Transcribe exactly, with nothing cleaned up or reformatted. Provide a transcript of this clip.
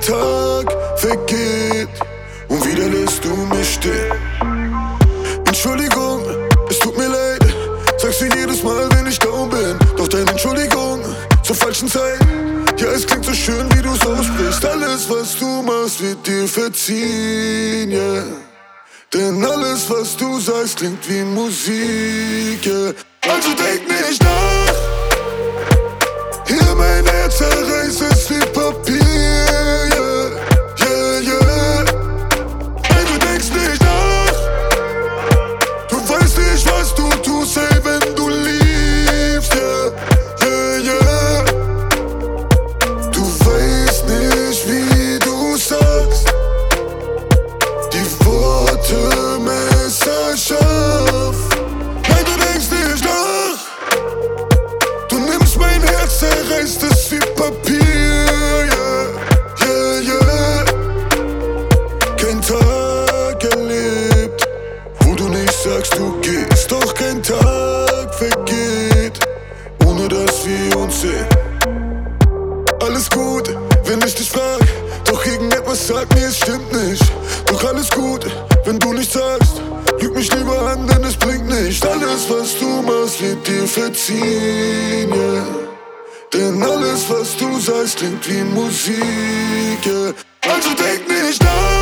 Tag vergeht und wieder lässt du mich stehen. Entschuldigung, es tut mir leid, sagst du jedes Mal, wenn ich down bin. Doch deine Entschuldigung zur falschen Zeit, ja, es klingt so schön, wie du's aussprichst. Alles, was du machst, wird dir verziehen, yeah. Denn alles, was du sagst, klingt wie Musik, yeah. Also denk nicht nach, hier mein Herz zerreißt es wie Papier, yeah, yeah, yeah. Hey, du denkst nicht nach, du weißt nicht, was du tust, hey, wenn du liebst, yeah, yeah, yeah. Du weißt nicht, wie du sagst, die Worte messerscharf. Hey, du denkst nicht nach, du nimmst mein Herz, zerreißt es wie Papier, yeah, yeah, yeah. Kein Tag erlebt, wo du nicht sagst, du gehst. Doch kein Tag vergeht, ohne dass wir uns sehen. Alles gut, wenn ich dich frag, doch irgendetwas sagt mir, es stimmt nicht. Doch alles gut, wenn du nichts sagst, lüg mich lieber an, denn es bringt nicht. Alles, was du machst, wird dir verziehen, yeah. Denn alles, was du sagst, klingt wie Musik, yeah. Also denk nicht nach,